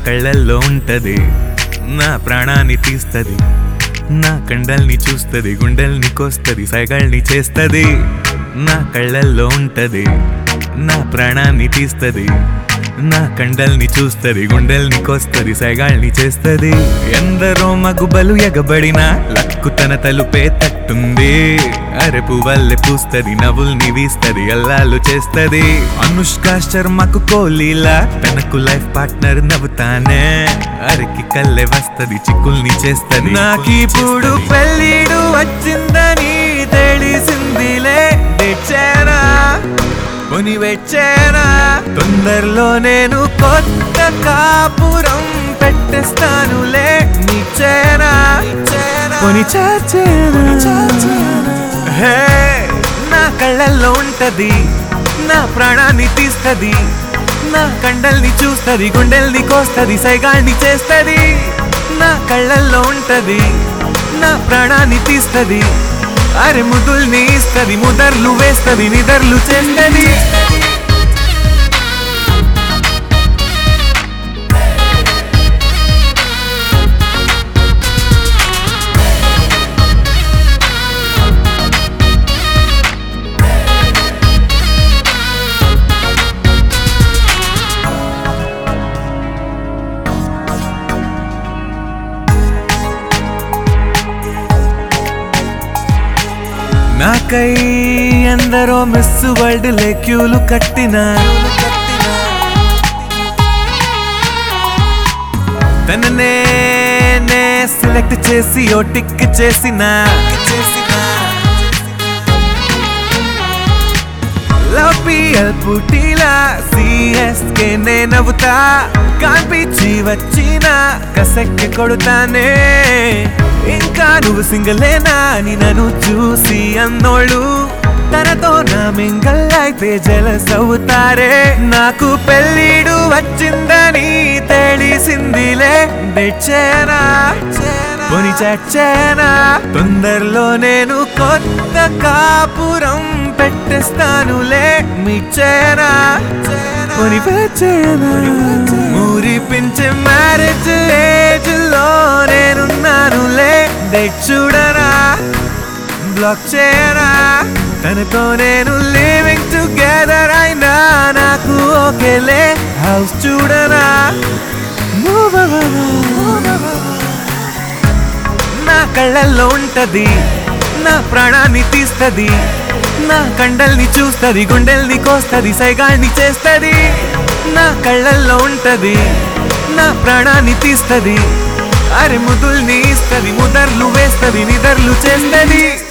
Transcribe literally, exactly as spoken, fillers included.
కళ్ళల్లో ఉంటది, నా ప్రాణాన్ని తీస్తది, నా కండల్ని చూస్తది, గుండెల్ని కోస్తది, సైగల్ని చేస్తది. నా కళ్ళల్లో ఉంటది, నా ప్రాణాన్ని తీస్తది, నా కండల్ని చూస్తది, గుండెల్ని కోస్తది, సైగాల్ని చేస్తది. ఎందరో మగుబలు ఎగబడినా లక్కు తన తలుపే తట్టుంది. అరెపు వల్లె పూస్తది, నవ్వుల్ని వీస్తది, అల్లాలు చేస్తది. అనుష్క శర్మకు కోలీలా తనకు లైఫ్ పార్ట్నర్ నవ్వుతానే. అరికి కల్లె వస్తది, చిక్కుల్ని చేస్తది. నాకిప్పుడు పెళ్ళిడు వచ్చిందని తెలిసిందిలే, తెచ్చానా కొని వచ్చేనా. తొందరలో నేను కొత్త కాపురం పెట్టేస్తానులే, నీచేనా కొని చేర్చేనా. హే నా కళ్ళల్లో ఉంటది, నా ప్రాణాన్ని తీస్తది, నా కండల్ని చూస్తది, గుండెల్ని కోస్తది, సైగాల్ని చేస్తది. నా కళ్ళల్లో ఉంటది, నా ప్రాణాన్ని తీస్తది, అరే ముదుల్ని ఇస్తది, ముదర్లు వేస్తది, నిదర్లు చేస్తది. నాకై ఎందరో మిస్ వరల్డ్ లే క్యూలు కట్టినా, తననే నే సెలెక్ట్ చేసి ఓ టిక్ చేసిన. లపిఎల్ పుటీలా సిఎస్కే నే నవ్వుతా, కాన్పిచ్చి వచ్చిన కసెక్కి కొడుతానే. ఇంకా నువ్వు సింగలేనా అని నన్ను చూసి అన్నోళ్ళు తనతో నా మింగల్ అయితే జలస్ అవుతారే. నాకు పెళ్ళిడు వచ్చిందని తెలిసిందిలే, తెచ్చేనా కొని చచ్చేనా. తొందరలో నేను కొత్త కాపురం పెట్టేస్తానులే, మీచేనా కొని వచ్చేనా. ఊరిపించే మ్యారేజ్ ఏజ్ లో నేనున్నానులే, చూడరా బ్లాక్ చేయరా. తనతో నేను లివింగ్ టుగెదర్ అయినా నాకు ఓకేలే, హౌస్ చూడరా. నా కళ్ళల్లో ఉంటది, నా ప్రాణాన్ని తీస్తది, నా కండల్ని చూస్తది, గుండెల్ని కోస్తది, సైగాల్ని చేస్తది. నా కళ్ళల్లో ఉంటది, నా ప్రాణాన్ని తీస్తది, అరే ముదుల్ని ఇస్తది, ముదర్లు వేస్తది, నిదర్లు చేస్తది.